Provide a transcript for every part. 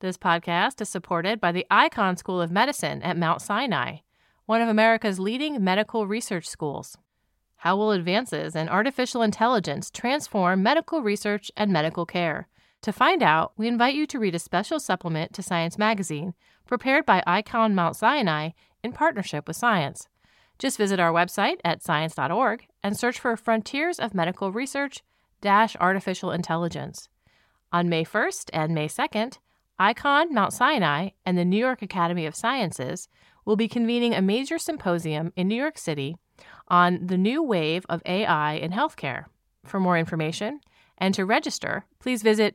This podcast is supported by the Icahn School of Medicine at Mount Sinai, one of America's leading medical research schools. How will advances in artificial intelligence transform medical research and medical care? To find out, we invite you to read a special supplement to Science Magazine, prepared by Icahn Mount Sinai in partnership with Science. Just visit our website at science.org and search for Frontiers of Medical Research - Artificial Intelligence. On May 1st and May 2nd, Icahn Mount Sinai and the New York Academy of Sciences will be convening a major symposium in New York City on the new wave of AI in healthcare. For more information and to register, please visit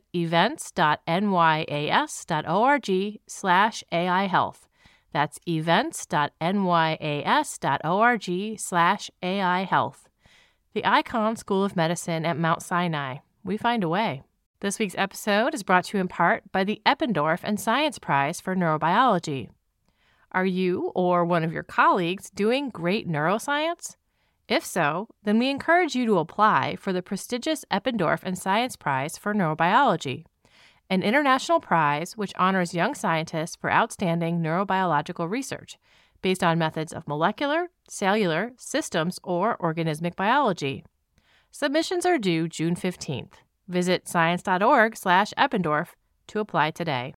events.nyas.org/AI Health. That's events.nyas.org/AI Health. The Icahn School of Medicine at Mount Sinai. We find a way. This week's episode is brought to you in part by the Eppendorf and Science Prize for Neurobiology. Are you or one of your colleagues doing great neuroscience? If so, then we encourage you to apply for the prestigious Eppendorf and Science Prize for Neurobiology, an international prize which honors young scientists for outstanding neurobiological research based on methods of molecular, cellular, systems, or organismic biology. Submissions are due June 15th. Visit science.org/Eppendorf to apply today.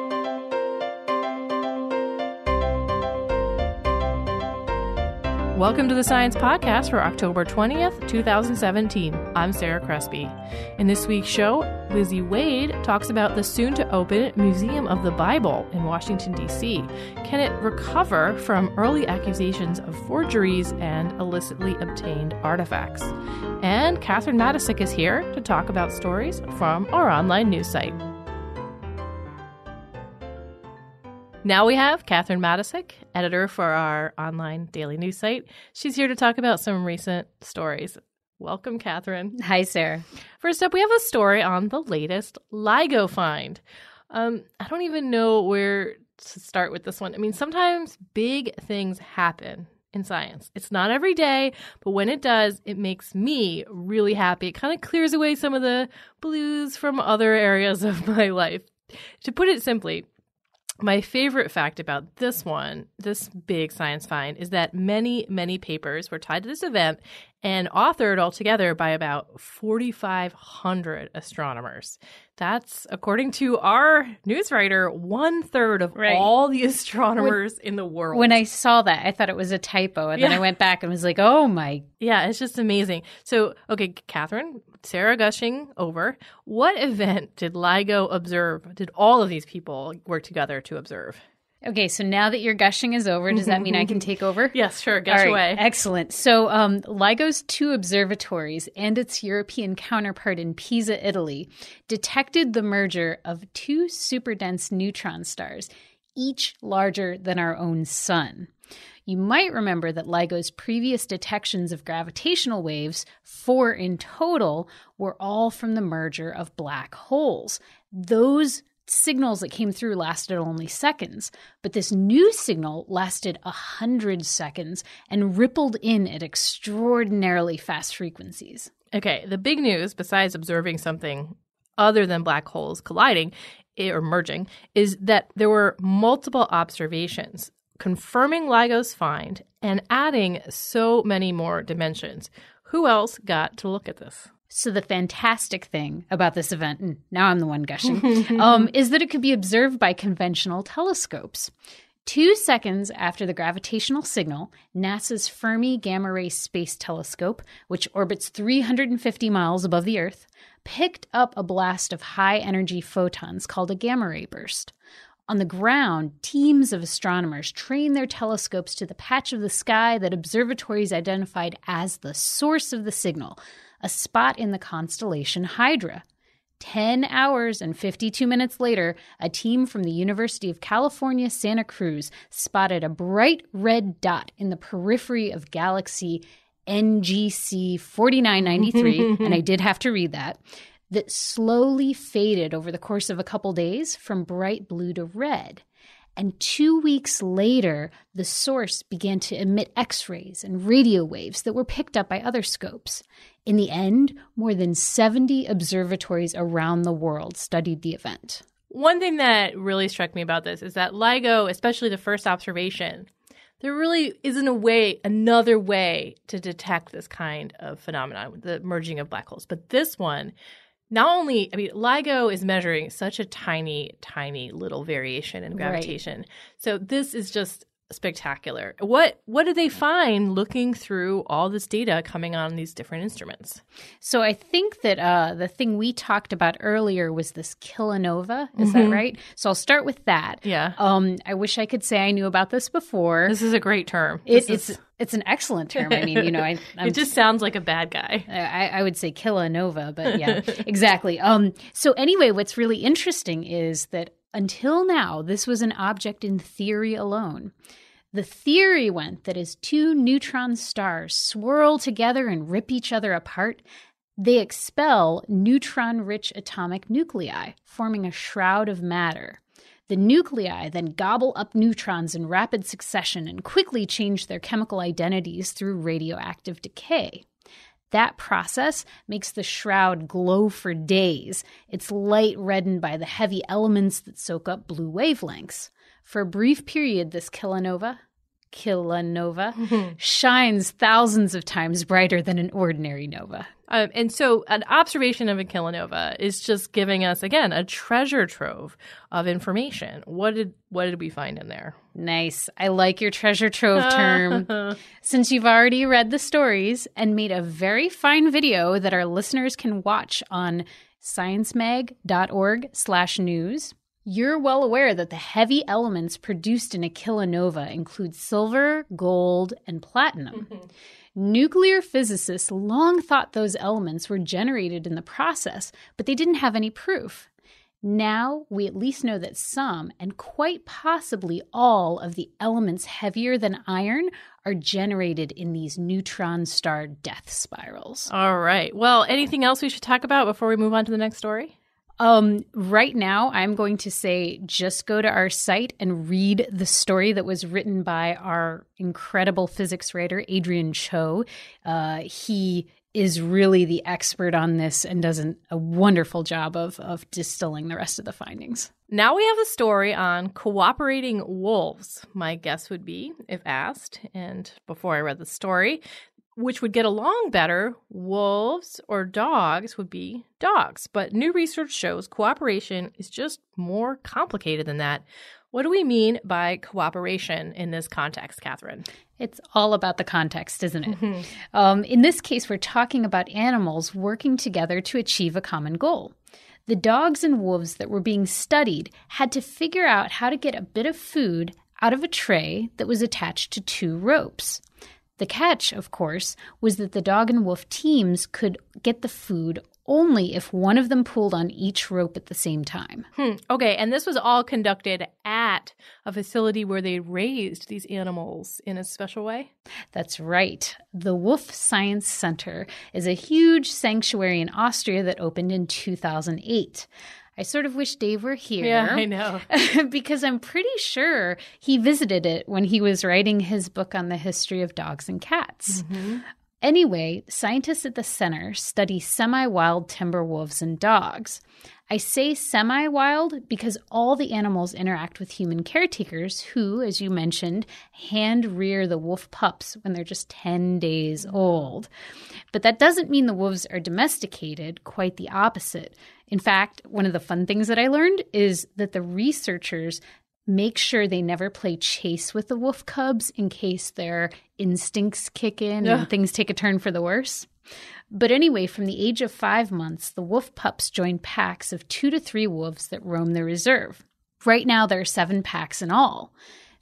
Welcome to the Science Podcast for October 20th, 2017. I'm Sarah Crespi. In this week's show, Lizzie Wade talks about the soon-to-open Museum of the Bible in Washington, D.C. Can it recover from early accusations of forgeries and illicitly obtained artifacts? And Catherine Matisic is here to talk about stories from our online news site. Now we have Catherine Matisic, editor for our online daily news site. She's here to talk about some recent stories. Welcome, Catherine. Hi, Sarah. First up, we have a story on the latest LIGO find. I don't even know where to start with this one. I mean, sometimes big things happen in science. It's not every day, but when it does, it makes me really happy. It kind of clears away some of the blues from other areas of my life. To put it simply, my favorite fact about this big science find, is that many, many papers were tied to this event and authored altogether by about 4,500 astronomers. That's, according to our news writer, 1/3 of all the astronomers in the world. When I saw that, I thought it was a typo. And then I went back and was like, oh my. Yeah, it's just amazing. So, okay, Catherine, Sarah gushing over. What event did LIGO observe? Did all of these people work together to observe? Okay, so now that your gushing is over, does that mean I can take over? Yes, sure. Gush away. Excellent. So LIGO's 2 observatories and its European counterpart in Pisa, Italy, detected the merger of 2 superdense neutron stars, each larger than our own sun. You might remember that LIGO's previous detections of gravitational waves, 4 in total, were all from the merger of black holes. Those signals that came through lasted only seconds, but this new signal lasted 100 seconds and rippled in at extraordinarily fast frequencies. Okay, the big news, besides observing something other than black holes colliding or merging, is that there were multiple observations confirming LIGO's find and adding so many more dimensions. Who else got to look at this? So the fantastic thing about this event, and now I'm the one gushing, is that it could be observed by conventional telescopes. 2 seconds after the gravitational signal, NASA's Fermi Gamma Ray Space Telescope, which orbits 350 miles above the Earth, picked up a blast of high-energy photons called a gamma ray burst. On the ground, teams of astronomers trained their telescopes to the patch of the sky that observatories identified as the source of the signal, a spot in the constellation Hydra. 10 hours and 52 minutes later, a team from the University of California, Santa Cruz spotted a bright red dot in the periphery of galaxy NGC 4993, and I did have to read that slowly faded over the course of a couple days from bright blue to red. And 2 weeks later, the source began to emit X-rays and radio waves that were picked up by other scopes. In the end, more than 70 observatories around the world studied the event. One thing that really struck me about this is that LIGO, especially the first observation, there really isn't another way to detect this kind of phenomenon, the merging of black holes. But this one, LIGO is measuring such a tiny, tiny little variation in gravitation. Right. So this is just spectacular. What did they find looking through all this data coming on these different instruments? So I think that the thing we talked about earlier was this kilonova. Is that right? So I'll start with that. Yeah. I wish I could say I knew about this before. This is a great term. It's an excellent term. I mean, it just sounds like a bad guy. I would say kilonova, but yeah, exactly. So anyway, what's really interesting is that until now, this was an object in theory alone. The theory went that as two neutron stars swirl together and rip each other apart, they expel neutron-rich atomic nuclei, forming a shroud of matter. The nuclei then gobble up neutrons in rapid succession and quickly change their chemical identities through radioactive decay. That process makes the shroud glow for days, its light reddened by the heavy elements that soak up blue wavelengths. For a brief period, this kilonova shines thousands of times brighter than an ordinary nova. And so an observation of a kilonova is just giving us, again, a treasure trove of information. What did we find in there? Nice. I like your treasure trove term. Since you've already read the stories and made a very fine video that our listeners can watch on sciencemag.org/news, you're well aware that the heavy elements produced in a kilonova include silver, gold, and platinum. Nuclear physicists long thought those elements were generated in the process, but they didn't have any proof. Now we at least know that some, and quite possibly all, of the elements heavier than iron are generated in these neutron star death spirals. All right. Well, anything else we should talk about before we move on to the next story? Right now, I'm going to say just go to our site and read the story that was written by our incredible physics writer, Adrian Cho. He is really the expert on this and does a wonderful job of distilling the rest of the findings. Now we have a story on cooperating wolves, my guess would be, if asked. And before I read the story, which would get along better, wolves or dogs would be dogs. But new research shows cooperation is just more complicated than that. What do we mean by cooperation in this context, Catherine? It's all about the context, isn't it? In this case, we're talking about animals working together to achieve a common goal. The dogs and wolves that were being studied had to figure out how to get a bit of food out of a tray that was attached to two ropes. The catch, of course, was that the dog and wolf teams could get the food only if one of them pulled on each rope at the same time. Okay, and this was all conducted at a facility where they raised these animals in a special way? That's right. The Wolf Science Center is a huge sanctuary in Austria that opened in 2008. I sort of wish Dave were here. Yeah, I know. Because I'm pretty sure he visited it when he was writing his book on the history of dogs and cats. Anyway, scientists at the center study semi-wild timber wolves and dogs. I say semi-wild because all the animals interact with human caretakers who, as you mentioned, hand-rear the wolf pups when they're just 10 days old. But that doesn't mean the wolves are domesticated, quite the opposite. In fact, one of the fun things that I learned is that the researchers make sure they never play chase with the wolf cubs in case their instincts kick in and things take a turn for the worse. But anyway, from the age of 5 months, the wolf pups join packs of 2 to 3 wolves that roam the reserve. Right now, there are 7 packs in all.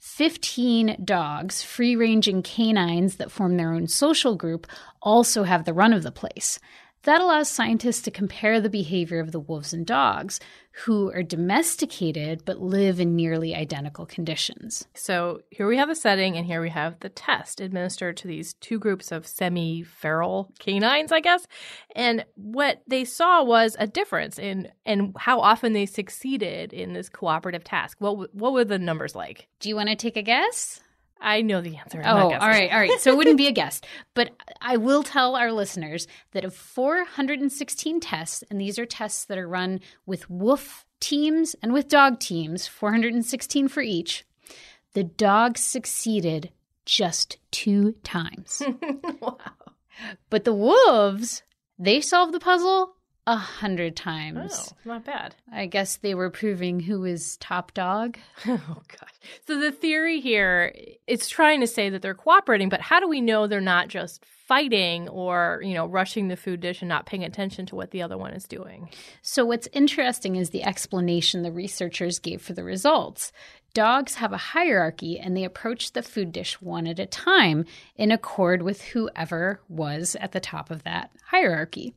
15 dogs, free-ranging canines that form their own social group, also have the run of the place. That allows scientists to compare the behavior of the wolves and dogs, who are domesticated but live in nearly identical conditions. So here we have the setting, and here we have the test administered to these 2 groups of semi-feral canines, I guess. And what they saw was a difference in how often they succeeded in this cooperative task. What were the numbers like? Do you want to take a guess? I know the answer. All right. So it wouldn't be a guess. But I will tell our listeners that of 416 tests, and these are tests that are run with wolf teams and with dog teams, 416 for each, the dogs succeeded just 2 times. Wow. But the wolves, they solved the puzzle 100 times. Oh, not bad. I guess they were proving who was top dog. Oh, gosh. So the theory here, it's trying to say that they're cooperating, but how do we know they're not just fighting or, rushing the food dish and not paying attention to what the other one is doing? So what's interesting is the explanation the researchers gave for the results. Dogs have a hierarchy, and they approach the food dish one at a time in accord with whoever was at the top of that hierarchy.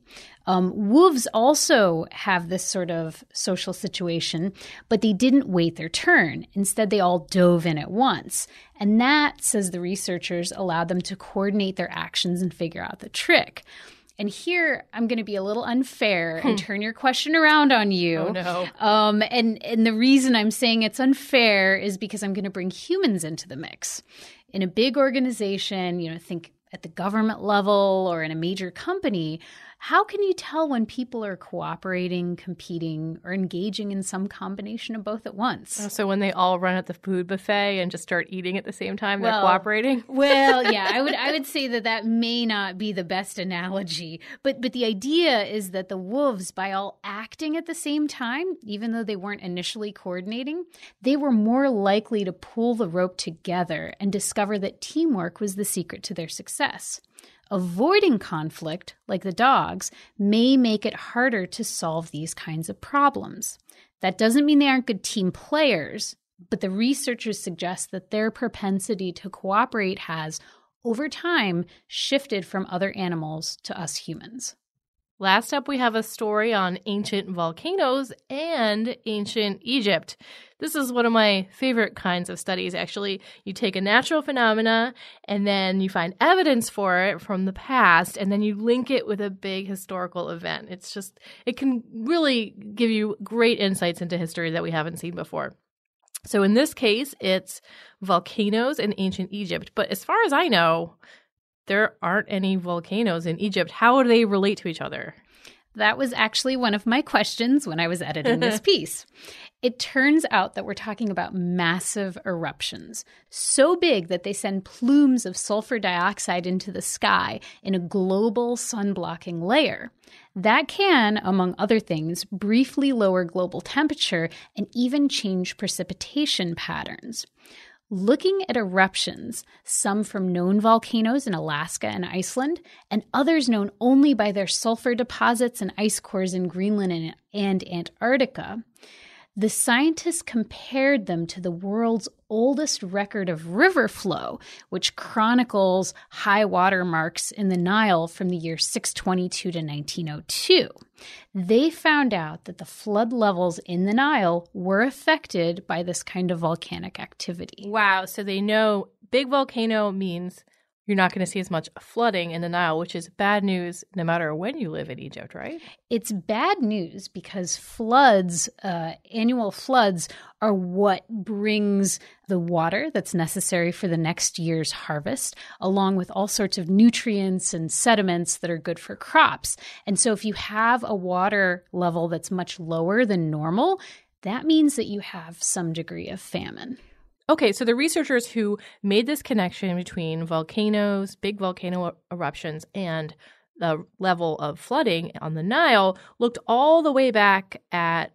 Wolves also have this sort of social situation, but they didn't wait their turn. Instead, they all dove in at once. And that, says the researchers, allowed them to coordinate their actions and figure out the trick. And here, I'm going to be a little unfair and turn your question around on you. Oh, no. And the reason I'm saying it's unfair is because I'm going to bring humans into the mix. In a big organization, think at the government level or in a major company, how can you tell when people are cooperating, competing, or engaging in some combination of both at once? Oh, so when they all run at the food buffet and just start eating at the same time, they're cooperating? Well, yeah, I would say that may not be the best analogy. But the idea is that the wolves, by all acting at the same time, even though they weren't initially coordinating, they were more likely to pull the rope together and discover that teamwork was the secret to their success. Avoiding conflict, like the dogs, may make it harder to solve these kinds of problems. That doesn't mean they aren't good team players, but the researchers suggest that their propensity to cooperate has, over time, shifted from other animals to us humans. Last up, we have a story on ancient volcanoes and ancient Egypt. This is one of my favorite kinds of studies, actually. You take a natural phenomena, and then you find evidence for it from the past, and then you link it with a big historical event. It can really give you great insights into history that we haven't seen before. So in this case, it's volcanoes in ancient Egypt. But as far as I know, there aren't any volcanoes in Egypt. How do they relate to each other? That was actually one of my questions when I was editing this piece. It turns out that we're talking about massive eruptions, so big that they send plumes of sulfur dioxide into the sky in a global sun-blocking layer. That can, among other things, briefly lower global temperature and even change precipitation patterns. Looking at eruptions, some from known volcanoes in Alaska and Iceland, and others known only by their sulfur deposits and ice cores in Greenland and Antarctica, the scientists compared them to the world's oldest record of river flow, which chronicles high water marks in the Nile from the year 622 to 1902. They found out that the flood levels in the Nile were affected by this kind of volcanic activity. Wow. So they know big volcano means you're not going to see as much flooding in the Nile, which is bad news no matter when you live in Egypt, right? It's bad news because floods, annual floods, are what brings the water that's necessary for the next year's harvest, along with all sorts of nutrients and sediments that are good for crops. And so if you have a water level that's much lower than normal, that means that you have some degree of famine. Okay, so the researchers who made this connection between volcanoes, big volcano eruptions, and the level of flooding on the Nile looked all the way back at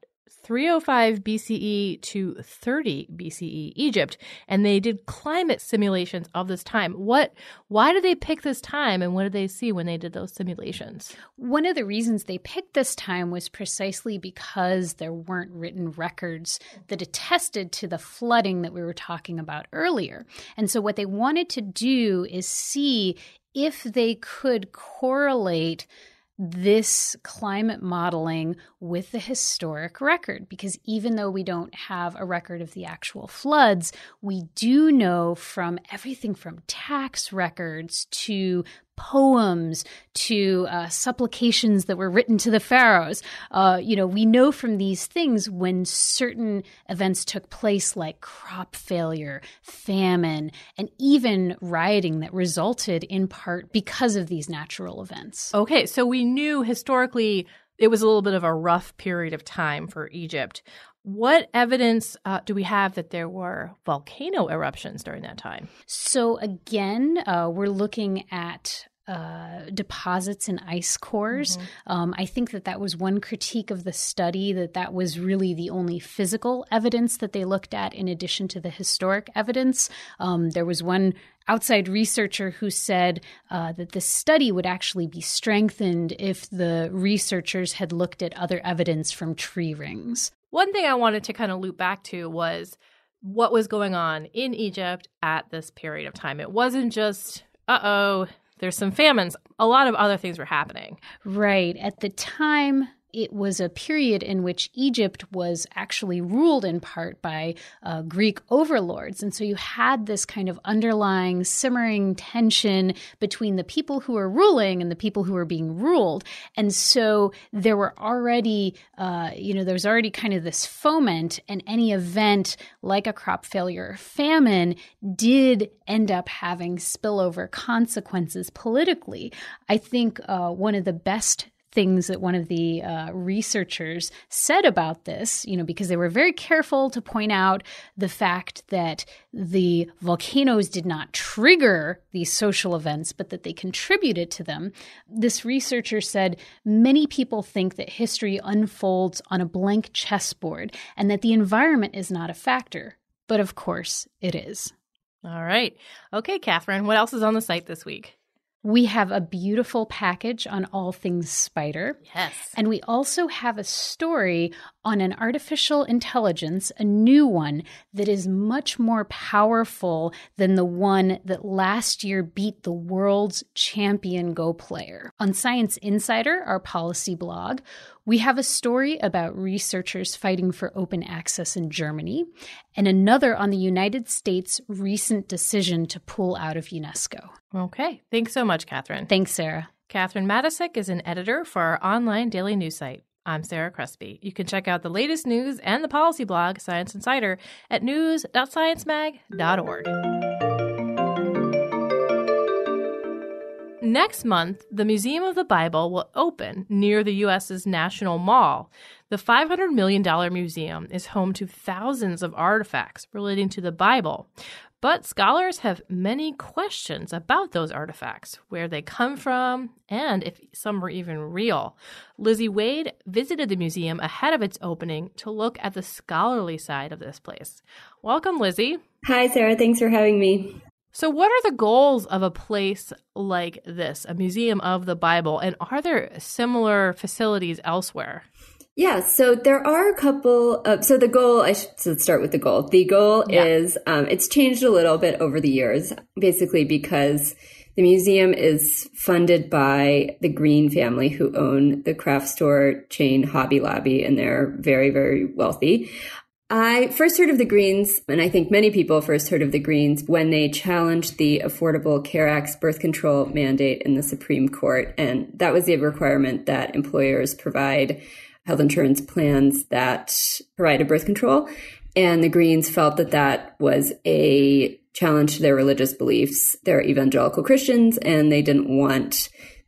305 BCE to 30 BCE Egypt, and they did climate simulations of this time. Why did they pick this time, and what did they see when they did those simulations? One of the reasons they picked this time was precisely because there weren't written records that attested to the flooding that we were talking about earlier. And so what they wanted to do is see if they could correlate this climate modeling with the historic record, because even though we don't have a record of the actual floods, we do know from everything from tax records to poems to supplications that were written to the pharaohs. We know from these things when certain events took place, like crop failure, famine, and even rioting that resulted in part because of these natural events. Okay, so we knew historically it was a little bit of a rough period of time for Egypt. What evidence do we have that there were volcano eruptions during that time? So again, we're looking at deposits in ice cores. I think that was one critique of the study, that was really the only physical evidence that they looked at in addition to the historic evidence. There was one outside researcher who said that this study would actually be strengthened if the researchers had looked at other evidence from tree rings. One thing I wanted to kind of loop back to was what was going on in Egypt at this period of time. It wasn't just, there's some famines. A lot of other things were happening. Right. At the time, it was a period in which Egypt was actually ruled in part by Greek overlords. And so you had this kind of underlying simmering tension between the people who were ruling and the people who were being ruled. And so there were already, there was already kind of this foment, and any event like a crop failure or famine did end up having spillover consequences politically. I think one of the best things that one of the researchers said about this, because they were very careful to point out the fact that the volcanoes did not trigger these social events, but that they contributed to them. This researcher said, many people think that history unfolds on a blank chessboard and that the environment is not a factor. But of course, it is. All right. Okay, Catherine, what else is on the site this week? We have a beautiful package on all things spider. Yes. And we also have a story on an artificial intelligence, a new one that is much more powerful than the one that last year beat the world's champion Go player. On Science Insider, our policy blog, we have a story about researchers fighting for open access in Germany, and another on the United States' recent decision to pull out of UNESCO. Okay. Thanks so much, Catherine. Thanks, Sarah. Catherine Matysek is an editor for our online daily news site. I'm Sarah Crespi. You can check out the latest news and the policy blog, Science Insider, at news.sciencemag.org. Next month, the Museum of the Bible will open near the U.S.'s National Mall. The $500 million museum is home to thousands of artifacts relating to the Bible. But scholars have many questions about those artifacts, where they come from, and if some were even real. Lizzie Wade visited the museum ahead of its opening to look at the scholarly side of this place. Welcome, Lizzie. Hi, Sarah. Thanks for having me. So what are the goals of a place like this, a museum of the Bible, and are there similar facilities elsewhere? Yeah, so there are a couple of, so the goal, let's start with the goal. The goal is, it's changed a little bit over the years, basically because the museum is funded by the Green family, who own the craft store chain Hobby Lobby, and they're very, very wealthy. I first heard of the Greens, and I think many people first heard of the Greens when they challenged the Affordable Care Act's birth control mandate in the Supreme Court. And that was the requirement that employers provide health insurance plans that provided birth control. And the Greens felt that that was a challenge to their religious beliefs. They're evangelical Christians, and they didn't want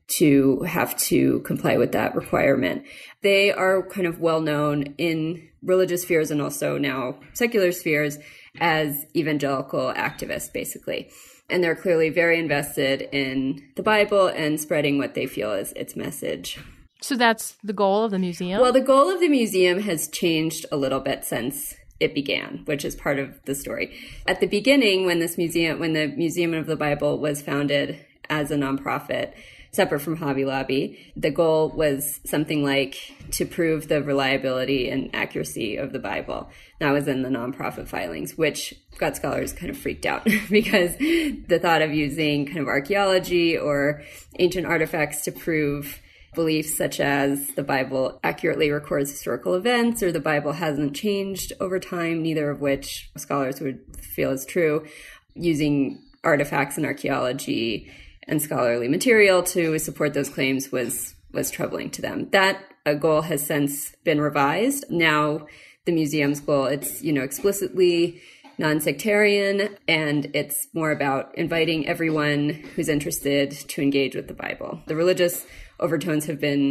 to have to comply with that requirement. They are kind of well known in religious spheres and also now secular spheres as evangelical activists, basically. And they're clearly very invested in the Bible and spreading what they feel is its message. So that's the goal of the museum? Well, the goal of the museum has changed a little bit since it began, which is part of the story. At the beginning, when the Museum of the Bible was founded as a nonprofit, separate from Hobby Lobby, the goal was something like to prove the reliability and accuracy of the Bible. That was in the nonprofit filings, which got scholars kind of freaked out because the thought of using kind of archaeology or ancient artifacts to prove beliefs such as the Bible accurately records historical events or the Bible hasn't changed over time, neither of which scholars would feel is true, using artifacts and archaeology and scholarly material to support those claims was troubling to them. That goal has since been revised. Now the museum's goal, it's, explicitly non-sectarian, and it's more about inviting everyone who's interested to engage with the Bible. The religious overtones have been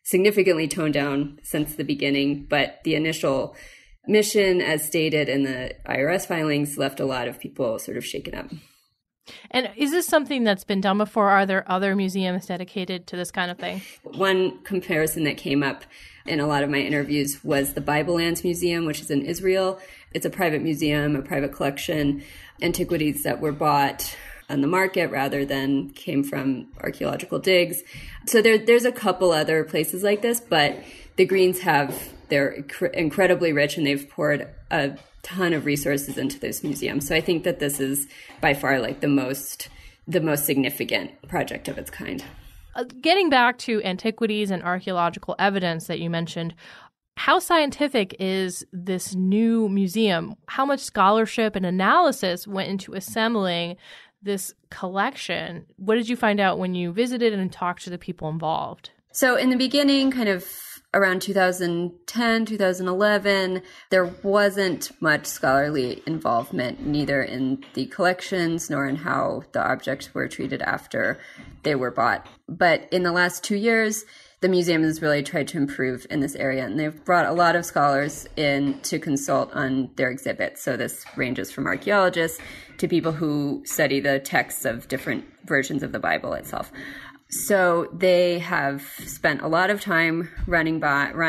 significantly toned down since the beginning, but the initial mission, as stated in the IRS filings, left a lot of people sort of shaken up. And is this something that's been done before? Are there other museums dedicated to this kind of thing? One comparison that came up in a lot of my interviews was the Bible Lands Museum, which is in Israel. It's a private museum, a private collection, antiquities that were bought on the market rather than came from archaeological digs. So there's a couple other places like this, but the Greens they're incredibly rich, and they've poured a ton of resources into this museum. So I think that this is by far like the most significant project of its kind. Getting back to antiquities and archaeological evidence that you mentioned, how scientific is this new museum? How much scholarship and analysis went into assembling this collection? What did you find out when you visited and talked to the people involved? So in the beginning, kind of around 2010, 2011, there wasn't much scholarly involvement, neither in the collections nor in how the objects were treated after they were bought. But in the last 2 years, the museum has really tried to improve in this area, and they've brought a lot of scholars in to consult on their exhibits. So this ranges from archaeologists to people who study the texts of different versions of the Bible itself. So they have spent a lot of time running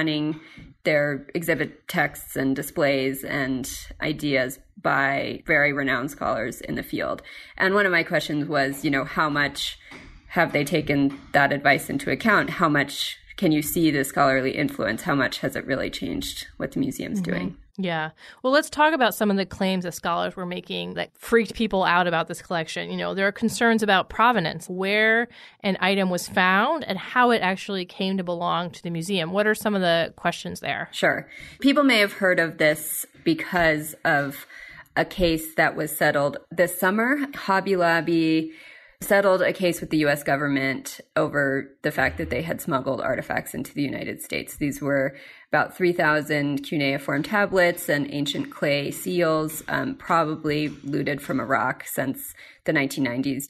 their exhibit texts and displays and ideas by very renowned scholars in the field. And one of my questions was, how much have they taken that advice into account? How much can you see the scholarly influence? How much has it really changed what the museum's doing? Yeah. Well, let's talk about some of the claims that scholars were making that freaked people out about this collection. There are concerns about provenance, where an item was found and how it actually came to belong to the museum. What are some of the questions there? Sure. People may have heard of this because of a case that was settled this summer. Hobby Lobby settled a case with the U.S. government over the fact that they had smuggled artifacts into the United States. These were about 3,000 cuneiform tablets and ancient clay seals, probably looted from Iraq since the 1990s.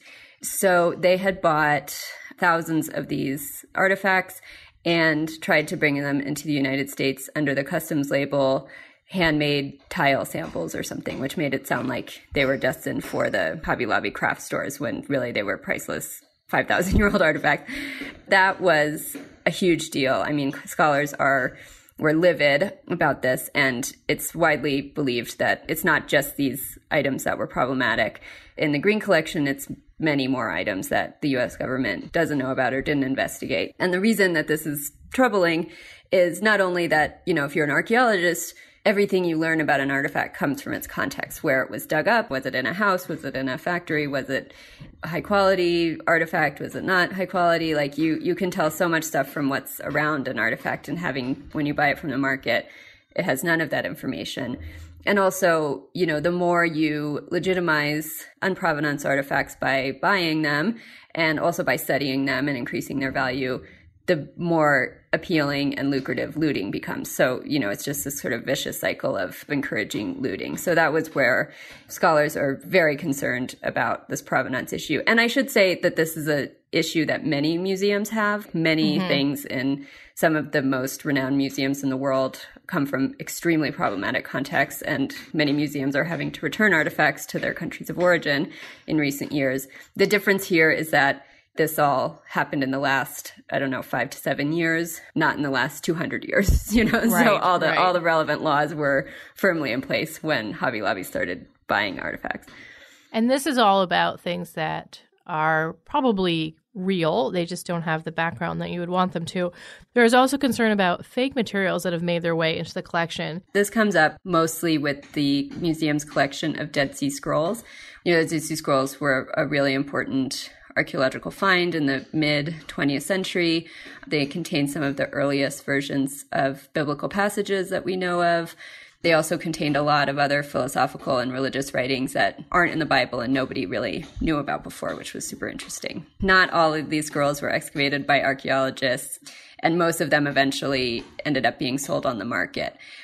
So they had bought thousands of these artifacts and tried to bring them into the United States under the customs label handmade tile samples or something, which made it sound like they were destined for the Hobby Lobby craft stores when really they were priceless 5,000-year-old artifacts. That was a huge deal. I mean, scholars were livid about this, and it's widely believed that it's not just these items that were problematic. In the Green collection, it's many more items that the U.S. government doesn't know about or didn't investigate. And the reason that this is troubling is not only that, if you're an archaeologist, everything you learn about an artifact comes from its context, where it was dug up. Was it in a house? Was it in a factory? Was it a high quality artifact? Was it not high quality? Like you can tell so much stuff from what's around an artifact, and when you buy it from the market, it has none of that information. And also, the more you legitimize unprovenance artifacts by buying them and also by studying them and increasing their value, the more appealing and lucrative looting becomes. So, it's just this sort of vicious cycle of encouraging looting. So that was where scholars are very concerned about this provenance issue. And I should say that this is an issue that many museums have. Many things in some of the most renowned museums in the world come from extremely problematic contexts, and many museums are having to return artifacts to their countries of origin in recent years. The difference here is that this all happened in the last, 5 to 7 years, not in the last 200 years, Right, so all the relevant laws were firmly in place when Hobby Lobby started buying artifacts. And this is all about things that are probably real. They just don't have the background that you would want them to. There is also concern about fake materials that have made their way into the collection. This comes up mostly with the museum's collection of Dead Sea Scrolls. The Dead Sea Scrolls were a really important archaeological find in the mid-20th century. They contain some of the earliest versions of biblical passages that we know of. They also contained a lot of other philosophical and religious writings that aren't in the Bible and nobody really knew about before, which was super interesting. Not all of these scrolls were excavated by archaeologists, and most of them eventually ended up being sold on the market.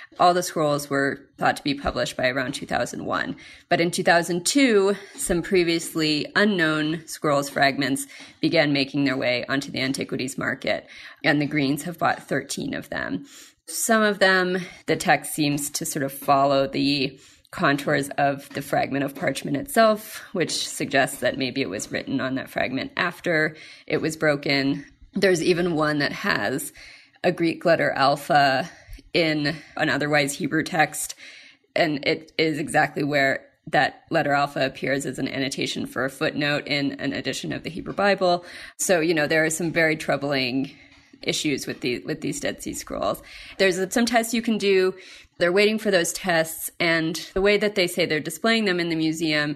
All the scrolls were thought to be published by around 2001. But in 2002, some previously unknown scrolls fragments began making their way onto the antiquities market, and the Greens have bought 13 of them. Some of them, the text seems to sort of follow the contours of the fragment of parchment itself, which suggests that maybe it was written on that fragment after it was broken. There's even one that has a Greek letter alpha in an otherwise Hebrew text, and it is exactly where that letter alpha appears as an annotation for a footnote in an edition of the Hebrew Bible. So, there are some very troubling issues with these Dead Sea Scrolls. There's some tests you can do. They're waiting for those tests, and the way that they say they're displaying them in the museum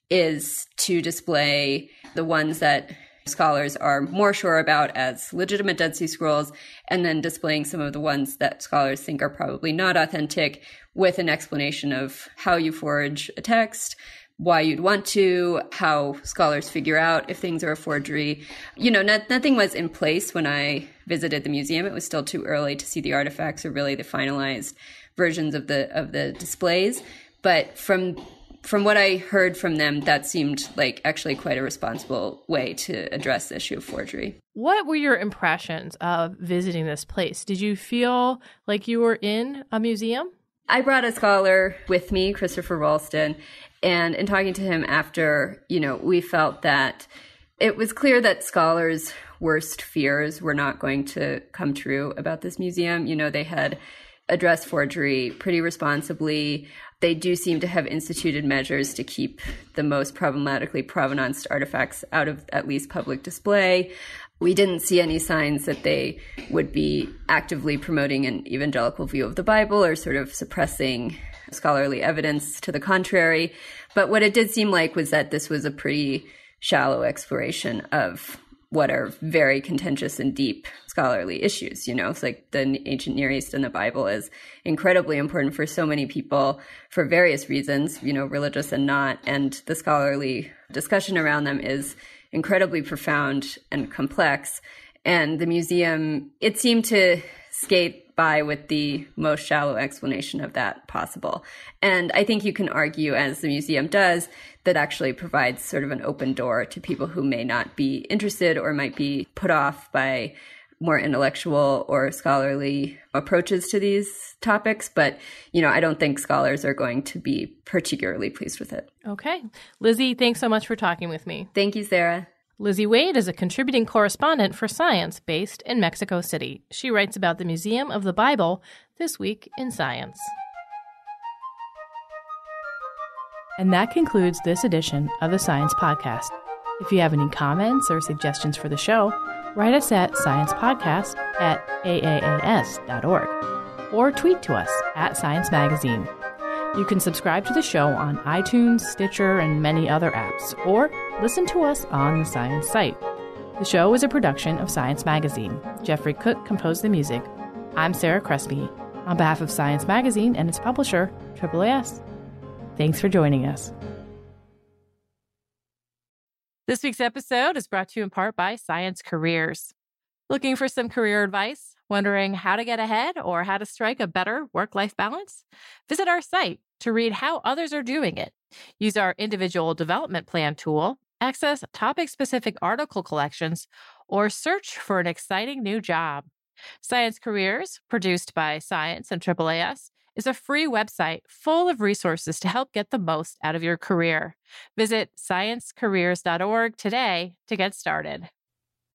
is to display the ones that scholars are more sure about as legitimate Dead Sea Scrolls, and then displaying some of the ones that scholars think are probably not authentic with an explanation of how you forge a text, why you'd want to, how scholars figure out if things are a forgery. Nothing was in place when I visited the museum. It was still too early to see the artifacts or really the finalized versions of the displays. But from what I heard from them, that seemed like actually quite a responsible way to address the issue of forgery. What were your impressions of visiting this place? Did you feel like you were in a museum? I brought a scholar with me, Christopher Ralston, and in talking to him after, we felt that it was clear that scholars' worst fears were not going to come true about this museum. They had addressed forgery pretty responsibly. They do seem to have instituted measures to keep the most problematically provenanced artifacts out of at least public display. We didn't see any signs that they would be actively promoting an evangelical view of the Bible or sort of suppressing scholarly evidence to the contrary. But what it did seem like was that this was a pretty shallow exploration of what are very contentious and deep scholarly issues. It's like the ancient Near East and the Bible is incredibly important for so many people for various reasons, religious and not. And the scholarly discussion around them is incredibly profound and complex. And the museum, it seemed to skate by with the most shallow explanation of that possible. And I think you can argue, as the museum does, that actually provides sort of an open door to people who may not be interested or might be put off by more intellectual or scholarly approaches to these topics. But, I don't think scholars are going to be particularly pleased with it. Okay. Lizzie, thanks so much for talking with me. Thank you, Sarah. Lizzie Wade is a contributing correspondent for Science based in Mexico City. She writes about the Museum of the Bible this week in Science. And that concludes this edition of the Science Podcast. If you have any comments or suggestions for the show, write us at sciencepodcast@aaas.org or tweet to us at Science Magazine. You can subscribe to the show on iTunes, Stitcher, and many other apps, or listen to us on the Science site. The show is a production of Science Magazine. Jeffrey Cook composed the music. I'm Sarah Crespi, on behalf of Science Magazine and its publisher, AAAS. Thanks for joining us. This week's episode is brought to you in part by Science Careers. Looking for some career advice? Wondering how to get ahead or how to strike a better work-life balance? Visit our site to read how others are doing it. Use our individual development plan tool, access topic-specific article collections, or search for an exciting new job. Science Careers, produced by Science and AAAS, is a free website full of resources to help get the most out of your career. Visit sciencecareers.org today to get started.